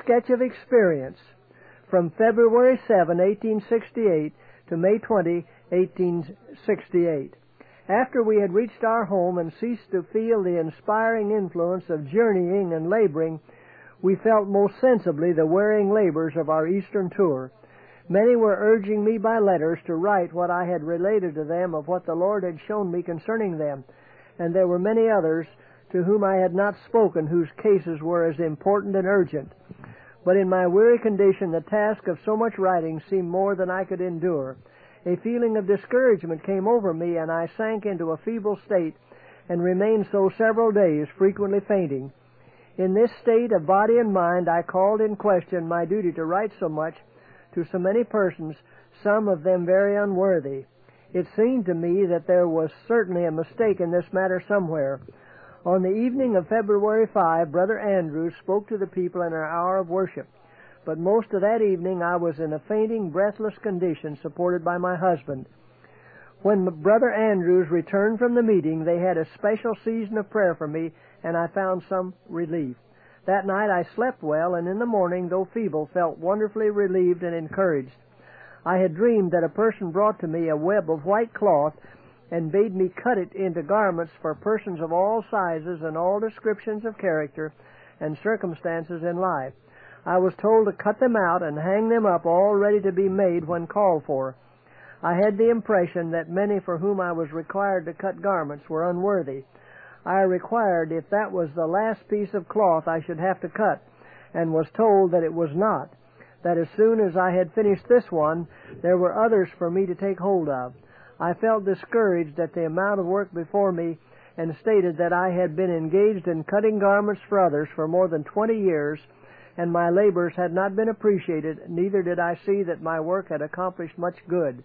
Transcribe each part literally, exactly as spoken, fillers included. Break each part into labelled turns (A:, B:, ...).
A: sketch of experience from February seventh, eighteen sixty-eight to May twentieth, eighteen sixty-eight. After we had reached our home and ceased to feel the inspiring influence of journeying and laboring, we felt most sensibly the wearing labors of our Eastern tour. Many were urging me by letters to write what I had related to them of what the Lord had shown me concerning them, and there were many others to whom I had not spoken, whose cases were as important and urgent. But in my weary condition, the task of so much writing seemed more than I could endure. A feeling of discouragement came over me, and I sank into a feeble state and remained so several days, frequently fainting. In this state of body and mind, I called in question my duty to write so much to so many persons, some of them very unworthy. It seemed to me that there was certainly a mistake in this matter somewhere. On the evening of February fifth, Brother Andrews spoke to the people in our hour of worship, but most of that evening I was in a fainting, breathless condition, supported by my husband. When Brother Andrews returned from the meeting, they had a special season of prayer for me, and I found some relief. That night I slept well, and in the morning, though feeble, felt wonderfully relieved and encouraged. I had dreamed that a person brought to me a web of white cloth and bade me cut it into garments for persons of all sizes and all descriptions of character and circumstances in life. I was told to cut them out and hang them up all ready to be made when called for. I had the impression that many for whom I was required to cut garments were unworthy. I required, if that was the last piece of cloth I should have to cut, and was told that it was not, that as soon as I had finished this one, there were others for me to take hold of. I felt discouraged at the amount of work before me, and stated that I had been engaged in cutting garments for others for more than twenty years, and my labors had not been appreciated, neither did I see that my work had accomplished much good.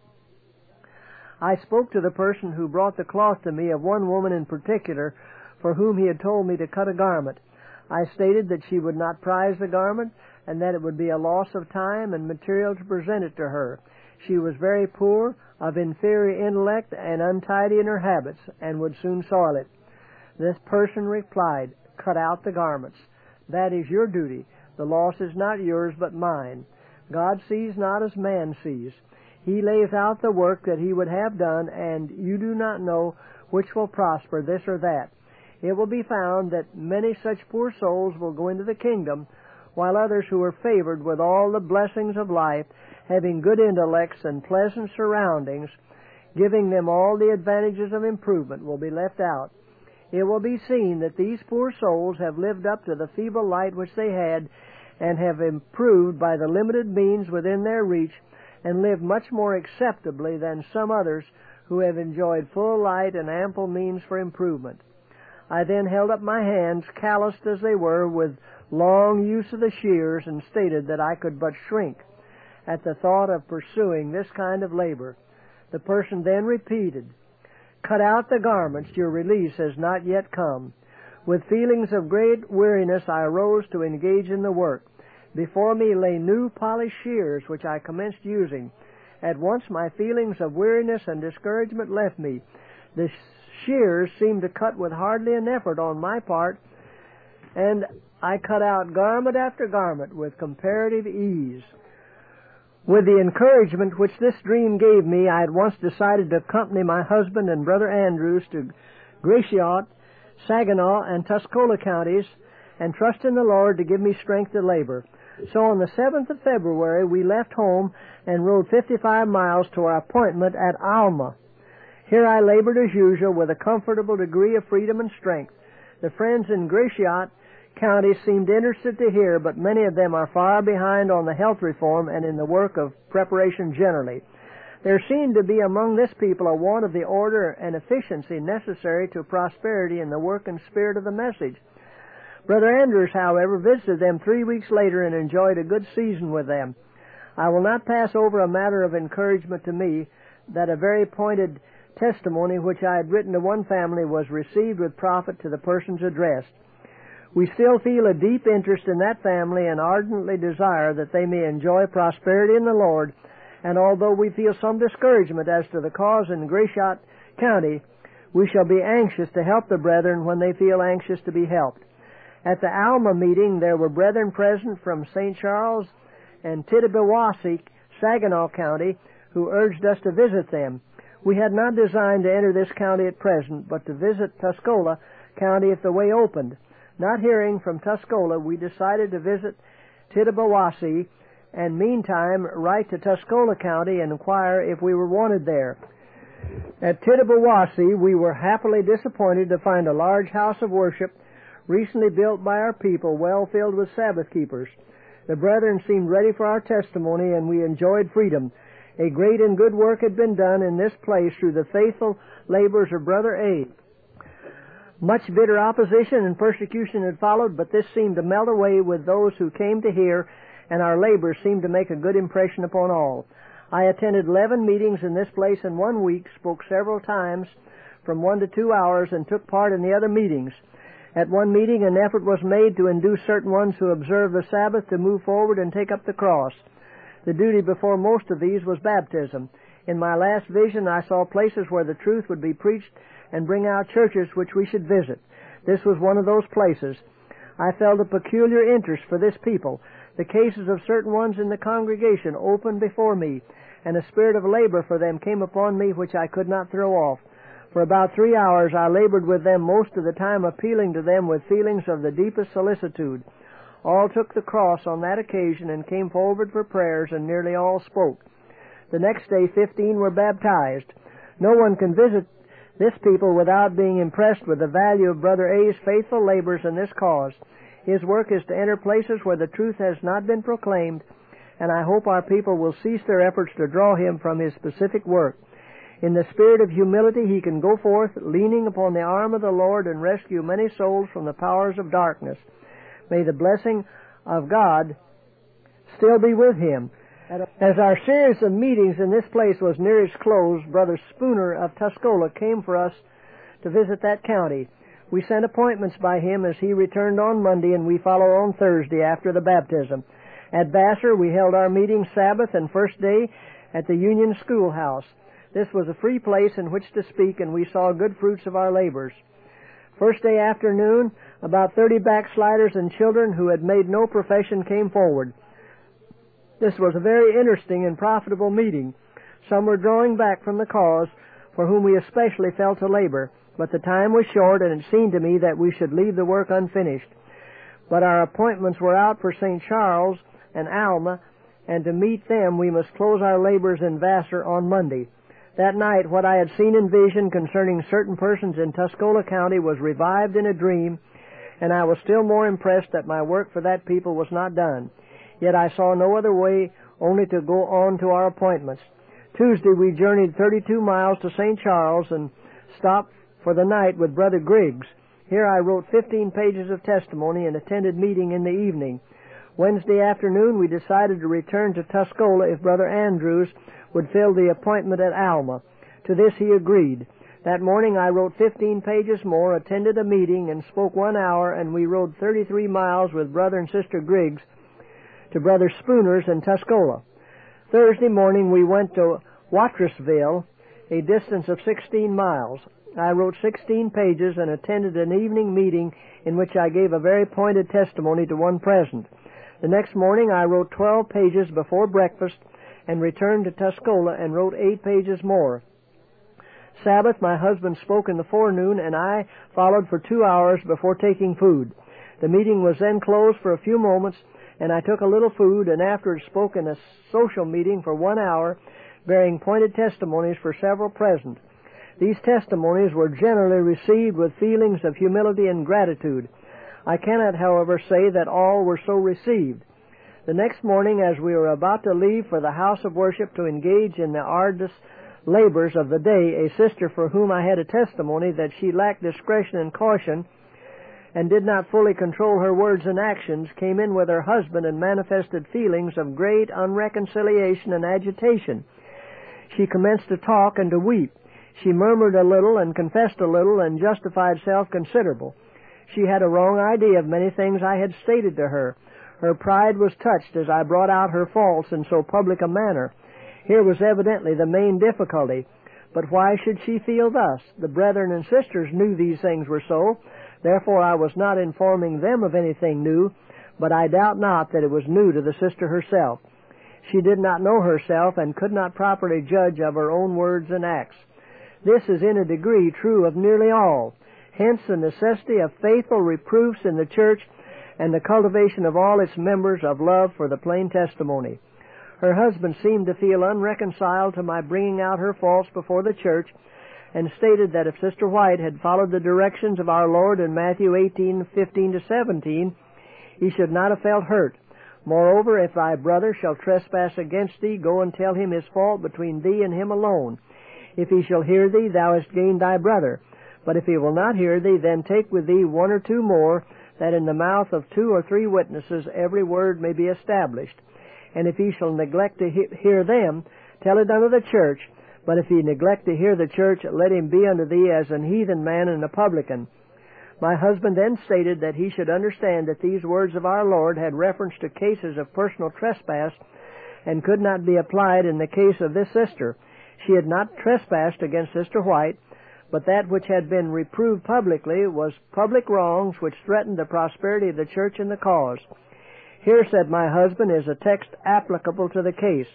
A: I spoke to the person who brought the cloth to me of one woman in particular for whom he had told me to cut a garment. I stated that she would not prize the garment, and that it would be a loss of time and material to present it to her. She was very poor, of inferior intellect, and untidy in her habits, and would soon soil it. This person replied, "Cut out the garments. That is your duty. The loss is not yours, but mine. God sees not as man sees. He lays out the work that He would have done, and you do not know which will prosper, this or that. It will be found that many such poor souls will go into the kingdom, while others who are favored with all the blessings of life, having good intellects and pleasant surroundings, giving them all the advantages of improvement, will be left out. It will be seen that these poor souls have lived up to the feeble light which they had, and have improved by the limited means within their reach, and lived much more acceptably than some others who have enjoyed full light and ample means for improvement." I then held up my hands, calloused as they were with long use of the shears, and stated that I could but shrink at the thought of pursuing this kind of labor. The person then repeated, "Cut out the garments, your release has not yet come." With feelings of great weariness, I arose to engage in the work. Before me lay new polished shears, which I commenced using. At once my feelings of weariness and discouragement left me. The shears seemed to cut with hardly an effort on my part, and I cut out garment after garment with comparative ease. With the encouragement which this dream gave me, I at once decided to accompany my husband and Brother Andrews to Gratiot, Saginaw, and Tuscola counties, and trust in the Lord to give me strength to labor. So on the seventh of February, we left home and rode fifty-five miles to our appointment at Alma. Here I labored as usual with a comfortable degree of freedom and strength. The friends in Gratiot County seemed interested to hear, but many of them are far behind on the health reform and in the work of preparation generally. There seemed to be among this people a want of the order and efficiency necessary to prosperity in the work and spirit of the message. Brother Andrews, however, visited them three weeks later and enjoyed a good season with them. I will not pass over a matter of encouragement to me, that a very pointed testimony which I had written to one family was received with profit to the persons addressed. We still feel a deep interest in that family and ardently desire that they may enjoy prosperity in the Lord, and although we feel some discouragement as to the cause in Gratiot County, we shall be anxious to help the brethren when they feel anxious to be helped. At the Alma meeting, there were brethren present from Saint Charles and Tittabawassee, Saginaw County, who urged us to visit them. We had not designed to enter this county at present, but to visit Tuscola County if the way opened. Not hearing from Tuscola, we decided to visit Tittabawassee, and meantime write to Tuscola County and inquire if we were wanted there. At Tittabawassee, we were happily disappointed to find a large house of worship recently built by our people, well filled with Sabbath keepers. The brethren seemed ready for our testimony, and we enjoyed freedom. A great and good work had been done in this place through the faithful labors of Brother A. Much bitter opposition and persecution had followed, but this seemed to melt away with those who came to hear, and our labors seemed to make a good impression upon all. I attended eleven meetings in this place in one week, spoke several times from one to two hours, and took part in the other meetings. At one meeting, an effort was made to induce certain ones who observe the Sabbath to move forward and take up the cross. The duty before most of these was baptism. In my last vision, I saw places where the truth would be preached and bring out churches which we should visit. This was one of those places. I felt a peculiar interest for this people. The cases of certain ones in the congregation opened before me, and a spirit of labor for them came upon me which I could not throw off. For about three hours I labored with them, most of the time appealing to them with feelings of the deepest solicitude. All took the cross on that occasion and came forward for prayers, and nearly all spoke. The next day fifteen were baptized. No one can visit this people without being impressed with the value of Brother A's faithful labors in this cause. His work is to enter places where the truth has not been proclaimed, and I hope our people will cease their efforts to draw him from his specific work. In the spirit of humility, he can go forth, leaning upon the arm of the Lord, and rescue many souls from the powers of darkness. May the blessing of God still be with him. As our series of meetings in this place was near its close, Brother Spooner of Tuscola came for us to visit that county. We sent appointments by him as he returned on Monday, and we followed on Thursday after the baptism. At Vassar, we held our meeting Sabbath and first day at the Union Schoolhouse. This was a free place in which to speak, and we saw good fruits of our labors. First day afternoon, about thirty backsliders and children who had made no profession came forward. This was a very interesting and profitable meeting. Some were drawing back from the cause, for whom we especially felt to labor, but the time was short, and it seemed to me that we should leave the work unfinished. But our appointments were out for Saint Charles and Alma, and to meet them we must close our labors in Vassar on Monday. That night, what I had seen in vision concerning certain persons in Tuscola County was revived in a dream, and I was still more impressed that my work for that people was not done. Yet I saw no other way only to go on to our appointments. Tuesday we journeyed thirty-two miles to Saint Charles and stopped for the night with Brother Griggs. Here I wrote fifteen pages of testimony and attended meeting in the evening. Wednesday afternoon we decided to return to Tuscola if Brother Andrews would fill the appointment at Alma. To this he agreed. That morning I wrote fifteen pages more, attended a meeting, and spoke one hour, and we rode thirty-three miles with Brother and Sister Griggs to Brother Spooner's in Tuscola. Thursday morning we went to Watrasville, a distance of sixteen miles. I wrote sixteen pages and attended an evening meeting in which I gave a very pointed testimony to one present. The next morning I wrote twelve pages before breakfast and returned to Tuscola and wrote eight pages more. Sabbath, my husband spoke in the forenoon, and I followed for two hours before taking food. The meeting was then closed for a few moments, and I took a little food, and afterwards spoke in a social meeting for one hour, bearing pointed testimonies for several present. These testimonies were generally received with feelings of humility and gratitude. I cannot, however, say that all were so received. The next morning, as we were about to leave for the house of worship to engage in the arduous labors of the day, a sister for whom I had a testimony that she lacked discretion and caution and did not fully control her words and actions, came in with her husband and manifested feelings of great unreconciliation and agitation. She commenced to talk and to weep. She murmured a little and confessed a little and justified self considerable. She had a wrong idea of many things I had stated to her. Her pride was touched as I brought out her faults in so public a manner. Here was evidently the main difficulty. But why should she feel thus? The brethren and sisters knew these things were so, Therefore I was not informing them of anything new, but I doubt not that it was new to the sister herself. She did not know herself and could not properly judge of her own words and acts. This is in a degree true of nearly all. Hence the necessity of faithful reproofs in the church and the cultivation of all its members of love for the plain testimony. Her husband seemed to feel unreconciled to my bringing out her faults before the church, and stated that if Sister White had followed the directions of our Lord in Matthew eighteen, fifteen to seventeen, he should not have felt hurt. Moreover, if thy brother shall trespass against thee, go and tell him his fault between thee and him alone. If he shall hear thee, thou hast gained thy brother. But if he will not hear thee, then take with thee one or two more, that in the mouth of two or three witnesses every word may be established. And if he shall neglect to he- hear them, tell it unto the church. But if he neglect to hear the church, let him be unto thee as an heathen man and a publican. My husband then stated that he should understand that these words of our Lord had reference to cases of personal trespass and could not be applied in the case of this sister. She had not trespassed against Sister White, but that which had been reproved publicly was public wrongs which threatened the prosperity of the church and the cause. Here, said my husband, is a text applicable to the case.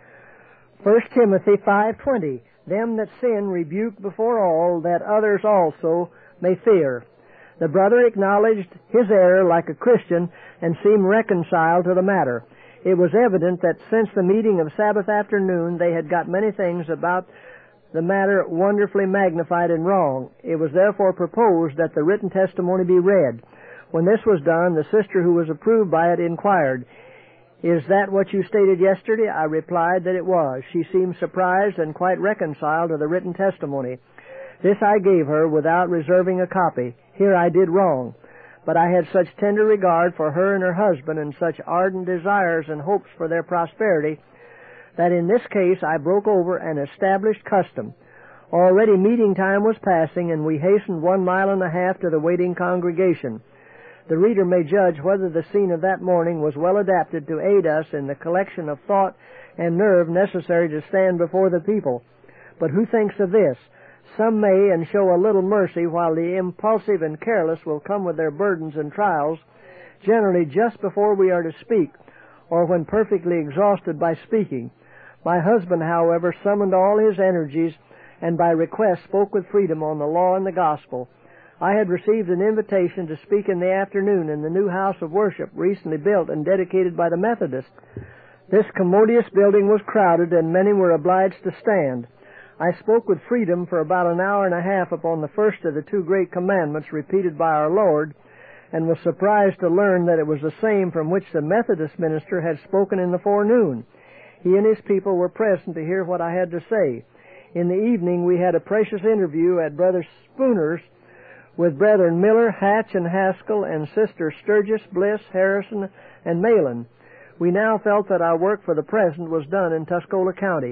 A: First Timothy five twenty, them that sin rebuke before all, that others also may fear. The brother acknowledged his error like a Christian and seemed reconciled to the matter. It was evident that since the meeting of Sabbath afternoon they had got many things about the matter wonderfully magnified and wrong. It was therefore proposed that the written testimony be read. When this was done, the sister who was approved by it inquired, "Is that what you stated yesterday?" I replied that it was. She seemed surprised and quite reconciled to the written testimony. This I gave her without reserving a copy. Here I did wrong, but I had such tender regard for her and her husband and such ardent desires and hopes for their prosperity that in this case I broke over an established custom. Already meeting time was passing, and we hastened one mile and a half to the waiting congregation. The reader may judge whether the scene of that morning was well adapted to aid us in the collection of thought and nerve necessary to stand before the people. But who thinks of this? Some may and show a little mercy, while the impulsive and careless will come with their burdens and trials, generally just before we are to speak, or when perfectly exhausted by speaking. My husband, however, summoned all his energies, and by request spoke with freedom on the law and the gospel. I had received an invitation to speak in the afternoon in the new house of worship recently built and dedicated by the Methodists. This commodious building was crowded, and many were obliged to stand. I spoke with freedom for about an hour and a half upon the first of the two great commandments repeated by our Lord, and was surprised to learn that it was the same from which the Methodist minister had spoken in the forenoon. He and his people were present to hear what I had to say. In the evening we had a precious interview at Brother Spooner's with Brethren Miller, Hatch, and Haskell, and Sister Sturgis, Bliss, Harrison, and Malin. We now felt that our work for the present was done in Tuscola County.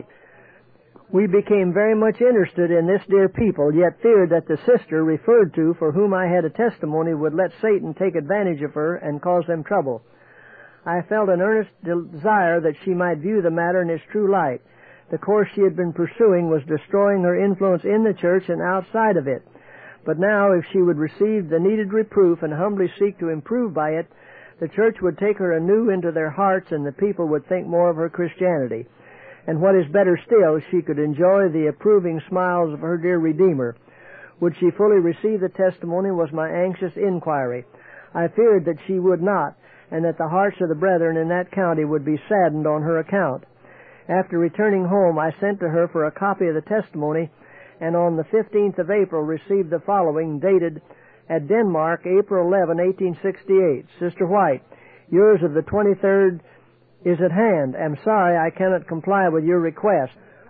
A: We became very much interested in this dear people, yet feared that the sister referred to, for whom I had a testimony, would let Satan take advantage of her and cause them trouble. I felt an earnest desire that she might view the matter in its true light. The course she had been pursuing was destroying her influence in the church and outside of it. But now, if she would receive the needed reproof and humbly seek to improve by it, the church would take her anew into their hearts, and the people would think more of her Christianity. And what is better still, she could enjoy the approving smiles of her dear Redeemer. Would she fully receive the testimony was my anxious inquiry. I feared that she would not, and that the hearts of the brethren in that county would be saddened on her account. After returning home, I sent to her for a copy of the testimony, and on the fifteenth of April received the following, dated at Denmark, April eleventh, eighteen sixty-eight. Sister White, yours of the twenty-third is at hand. Am sorry I cannot comply with your request.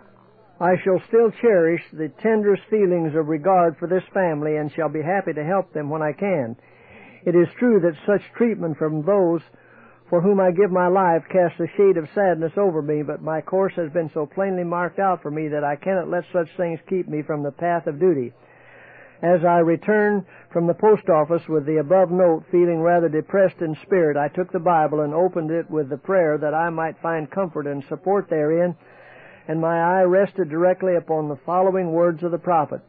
A: I shall still cherish the tenderest feelings of regard for this family, and shall be happy to help them when I can. It is true that such treatment from those for whom I give my life casts a shade of sadness over me, but my course has been so plainly marked out for me that I cannot let such things keep me from the path of duty. As I returned from the post office with the above note, feeling rather depressed in spirit, I took the Bible and opened it with the prayer that I might find comfort and support therein, and my eye rested directly upon the following words of the prophet.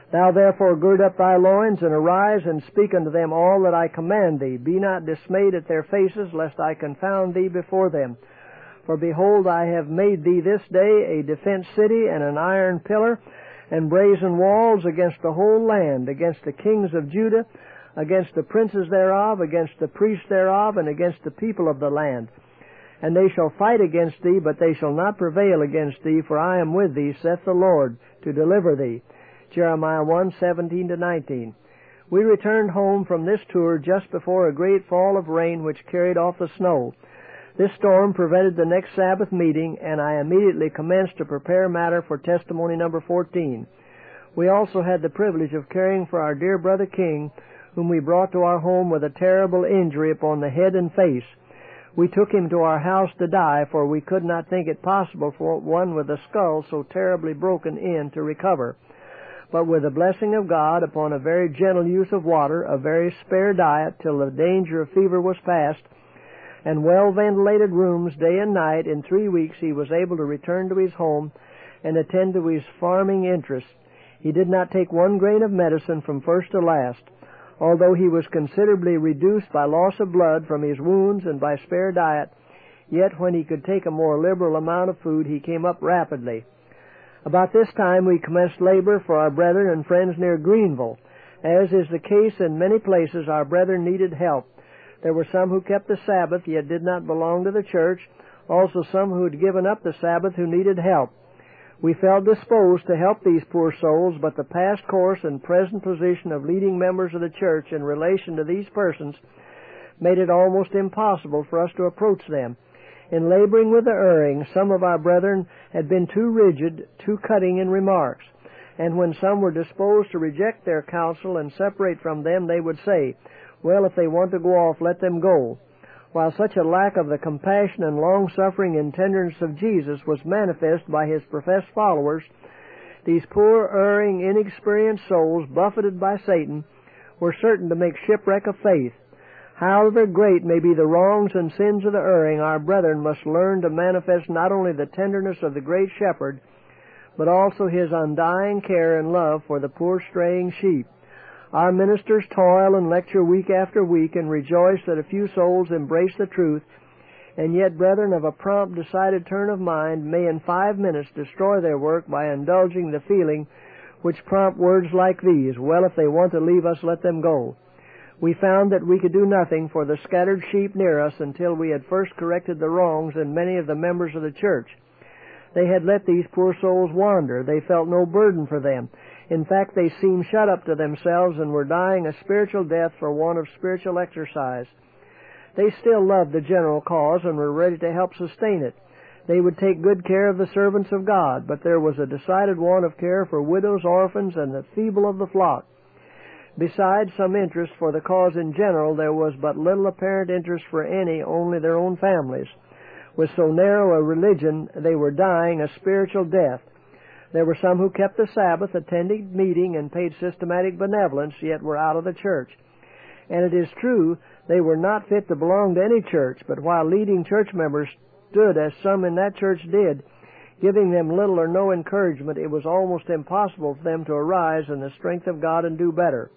A: Thou therefore gird up thy loins, and arise, and speak unto them all that I command thee. Be not dismayed at their faces, lest I confound thee before them. For behold, I have made thee this day a defence city, and an iron pillar, and brazen walls against the whole land, against the kings of Judah, against the princes thereof, against the priests thereof, and against the people of the land. And they shall fight against thee, but they shall not prevail against thee, for I am with thee, saith the Lord, to deliver thee. Jeremiah one, seventeen to nineteen. We returned home from this tour just before a great fall of rain which carried off the snow. This storm prevented the next Sabbath meeting, and I immediately commenced to prepare matter for testimony number fourteen. We also had the privilege of caring for our dear brother King, whom we brought to our home with a terrible injury upon the head and face. We took him to our house to die, for we could not think it possible for one with a skull so terribly broken in to recover. But with the blessing of God upon a very gentle use of water, a very spare diet till the danger of fever was past, and well-ventilated rooms day and night, in three weeks he was able to return to his home and attend to his farming interests. He did not take one grain of medicine from first to last. Although he was considerably reduced by loss of blood from his wounds and by spare diet, yet when he could take a more liberal amount of food, he came up rapidly. About this time we commenced labor for our brethren and friends near Greenville. As is the case in many places, our brethren needed help. There were some who kept the Sabbath, yet did not belong to the church, also some who had given up the Sabbath who needed help. We felt disposed to help these poor souls, but the past course and present position of leading members of the church in relation to these persons made it almost impossible for us to approach them. In laboring with the erring, some of our brethren had been too rigid, too cutting in remarks, and when some were disposed to reject their counsel and separate from them, they would say, "Well, if they want to go off, let them go." While such a lack of the compassion and long-suffering and tenderness of Jesus was manifest by his professed followers, these poor, erring, inexperienced souls, buffeted by Satan, were certain to make shipwreck of faith. However great may be the wrongs and sins of the erring, our brethren must learn to manifest not only the tenderness of the great shepherd, but also his undying care and love for the poor straying sheep. Our ministers toil and lecture week after week and rejoice that a few souls embrace the truth, and yet brethren of a prompt, decided turn of mind may in five minutes destroy their work by indulging the feeling which prompt words like these, "Well, if they want to leave us, let them go." We found that we could do nothing for the scattered sheep near us until we had first corrected the wrongs in many of the members of the church. They had let these poor souls wander. They felt no burden for them. In fact, they seemed shut up to themselves and were dying a spiritual death for want of spiritual exercise. They still loved the general cause and were ready to help sustain it. They would take good care of the servants of God, but there was a decided want of care for widows, orphans, and the feeble of the flock. Besides some interest for the cause in general, there was but little apparent interest for any, only their own families. With so narrow a religion, they were dying a spiritual death. There were some who kept the Sabbath, attended meeting, and paid systematic benevolence, yet were out of the church. And it is true, they were not fit to belong to any church, but while leading church members stood, as some in that church did, giving them little or no encouragement, it was almost impossible for them to arise in the strength of God and do better.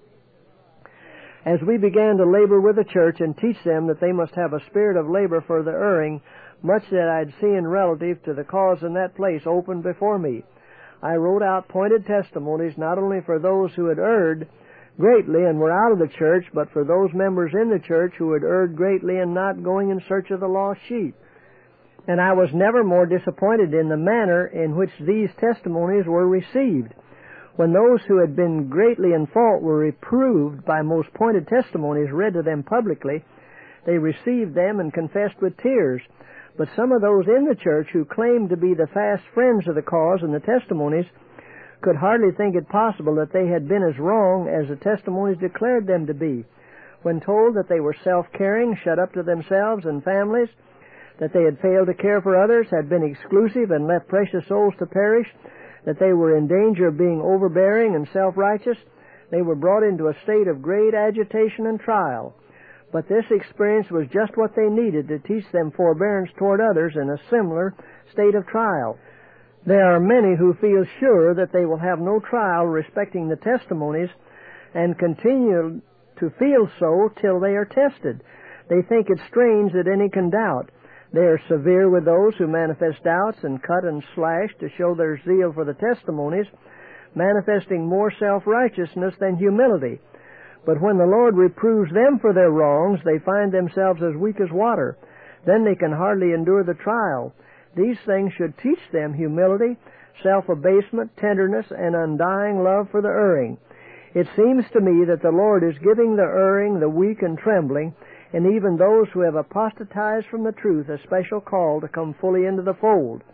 A: As we began to labor with the church and teach them that they must have a spirit of labor for the erring, much that I had seen relative to the cause in that place opened before me. I wrote out pointed testimonies not only for those who had erred greatly and were out of the church, but for those members in the church who had erred greatly and not going in search of the lost sheep. And I was never more disappointed in the manner in which these testimonies were received. When those who had been greatly in fault were reproved by most pointed testimonies read to them publicly, they received them and confessed with tears. But some of those in the church who claimed to be the fast friends of the cause and the testimonies could hardly think it possible that they had been as wrong as the testimonies declared them to be. When told that they were self-caring, shut up to themselves and families, that they had failed to care for others, had been exclusive and left precious souls to perish, that they were in danger of being overbearing and self-righteous, they were brought into a state of great agitation and trial. But this experience was just what they needed to teach them forbearance toward others in a similar state of trial. There are many who feel sure that they will have no trial respecting the testimonies and continue to feel so till they are tested. They think it strange that any can doubt. They are severe with those who manifest doubts and cut and slash to show their zeal for the testimonies, manifesting more self-righteousness than humility. But when the Lord reproves them for their wrongs, they find themselves as weak as water. Then they can hardly endure the trial. These things should teach them humility, self-abasement, tenderness, and undying love for the erring. It seems to me that the Lord is giving the erring, the weak and trembling, and even those who have apostatized from the truth a special call to come fully into the fold.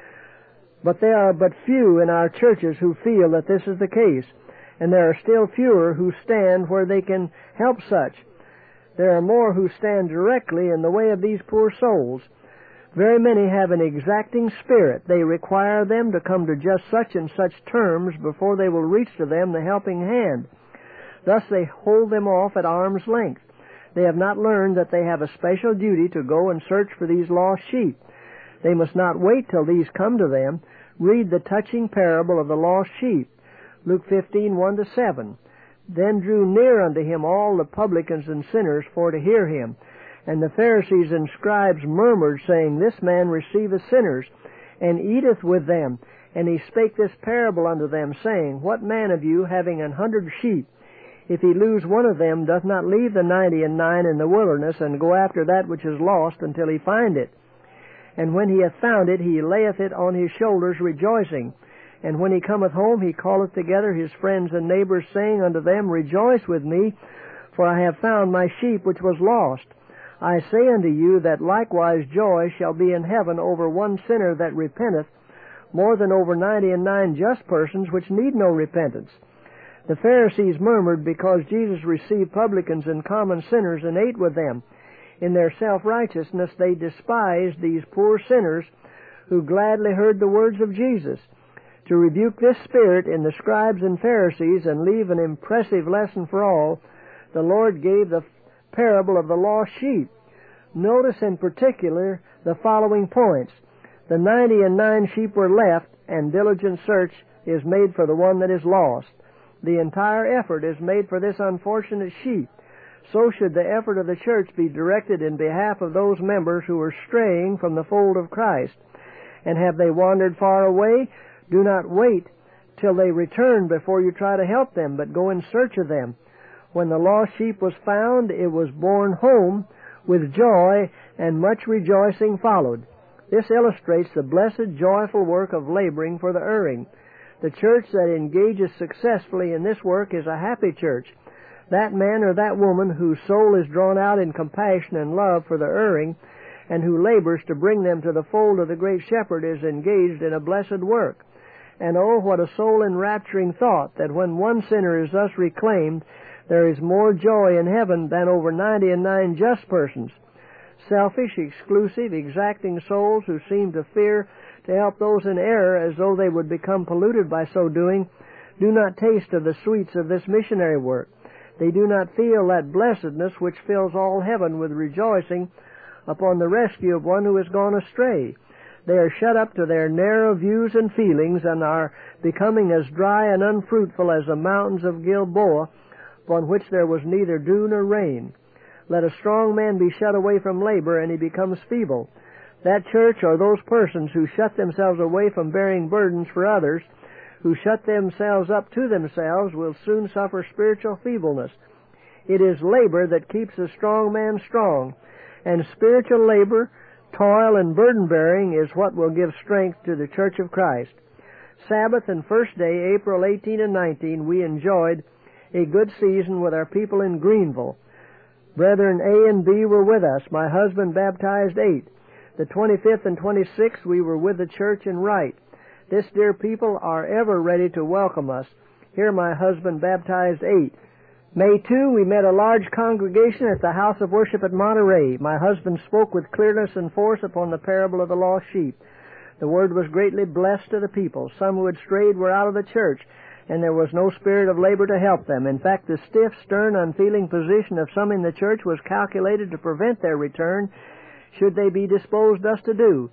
A: But there are but few in our churches who feel that this is the case, and there are still fewer who stand where they can help such. There are more who stand directly in the way of these poor souls. Very many have an exacting spirit. They require them to come to just such and such terms before they will reach to them the helping hand. Thus they hold them off at arm's length. They have not learned that they have a special duty to go and search for these lost sheep. They must not wait till these come to them. Read the touching parable of the lost sheep, Luke fifteen, one to seven. Then drew near unto him all the publicans and sinners for to hear him. And the Pharisees and scribes murmured, saying, This man receiveth sinners, and eateth with them. And he spake this parable unto them, saying, What man of you, having an hundred sheep, if he lose one of them, doth not leave the ninety and nine in the wilderness, and go after that which is lost until he find it? And when he hath found it, he layeth it on his shoulders, rejoicing. And when he cometh home, he calleth together his friends and neighbors, saying unto them, Rejoice with me, for I have found my sheep which was lost. I say unto you that likewise joy shall be in heaven over one sinner that repenteth, more than over ninety and nine just persons which need no repentance. The Pharisees murmured because Jesus received publicans and common sinners and ate with them. In their self-righteousness they despised these poor sinners who gladly heard the words of Jesus. To rebuke this spirit in the scribes and Pharisees and leave an impressive lesson for all, the Lord gave the parable of the lost sheep. Notice in particular the following points. The ninety and nine sheep were left, and diligent search is made for the one that is lost. The entire effort is made for this unfortunate sheep. So should the effort of the church be directed in behalf of those members who are straying from the fold of Christ. And have they wandered far away? Do not wait till they return before you try to help them, but go in search of them. When the lost sheep was found, it was borne home with joy, and much rejoicing followed. This illustrates the blessed, joyful work of laboring for the erring. The church that engages successfully in this work is a happy church. That man or that woman whose soul is drawn out in compassion and love for the erring, and who labors to bring them to the fold of the great shepherd, is engaged in a blessed work. And oh, what a soul-enrapturing thought that when one sinner is thus reclaimed, there is more joy in heaven than over ninety and nine just persons. Selfish, exclusive, exacting souls who seem to fear to help those in error as though they would become polluted by so doing, do not taste of the sweets of this missionary work. They do not feel that blessedness which fills all heaven with rejoicing upon the rescue of one who has gone astray. They are shut up to their narrow views and feelings, and are becoming as dry and unfruitful as the mountains of Gilboa, upon which there was neither dew nor rain. Let a strong man be shut away from labor, and he becomes feeble. That church, or those persons who shut themselves away from bearing burdens for others, who shut themselves up to themselves, will soon suffer spiritual feebleness. It is labor that keeps a strong man strong, and spiritual labor, toil, and burden-bearing is what will give strength to the Church of Christ. Sabbath and first day, April eighteen and nineteen, we enjoyed a good season with our people in Greenville. Brethren A and B were with us. My husband baptized eight. The twenty-fifth and twenty-sixth we were with the church in Wright. This dear people are ever ready to welcome us. Here my husband baptized eight. May second, we met a large congregation at the house of worship at Monterey. My husband spoke with clearness and force upon the parable of the lost sheep. The word was greatly blessed to the people. Some who had strayed were out of the church, and there was no spirit of labor to help them. In fact, the stiff, stern, unfeeling position of some in the church was calculated to prevent their return, should they be disposed thus to do.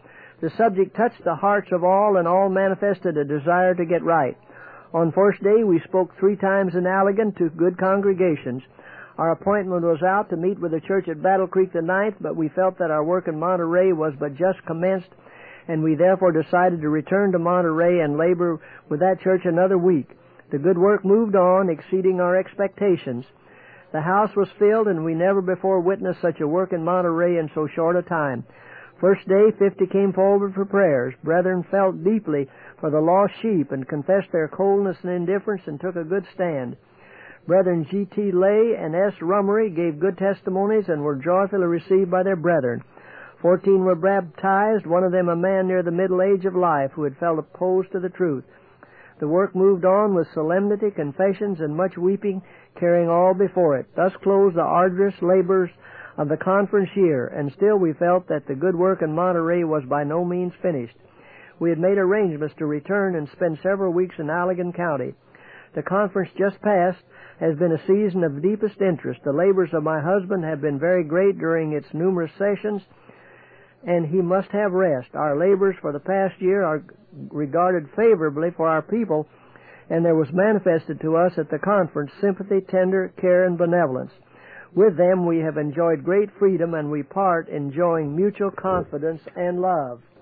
A: The subject touched the hearts of all, and all manifested a desire to get right. On first day, we spoke three times in Allegan to good congregations. Our appointment was out to meet with the church at Battle Creek the ninth, but we felt that our work in Monterey was but just commenced, and we therefore decided to return to Monterey and labor with that church another week. The good work moved on, exceeding our expectations. The house was filled, and we never before witnessed such a work in Monterey in so short a time. First day, fifty came forward for prayers. Brethren felt deeply for the lost sheep and confessed their coldness and indifference and took a good stand. Brethren G T Lay and S. Rummery gave good testimonies and were joyfully received by their brethren. Fourteen were baptized, one of them a man near the middle age of life who had felt opposed to the truth. The work moved on with solemnity, confessions, and much weeping, carrying all before it. Thus closed the arduous labors of the conference year, and still we felt that the good work in Monterey was by no means finished. We had made arrangements to return and spend several weeks in Allegan County. The conference just passed has been a season of deepest interest. The labors of my husband have been very great during its numerous sessions, and he must have rest. Our labors for the past year are regarded favorably for our people, and there was manifested to us at the conference sympathy, tender care, and benevolence. With them we have enjoyed great freedom, and we part enjoying mutual confidence and love.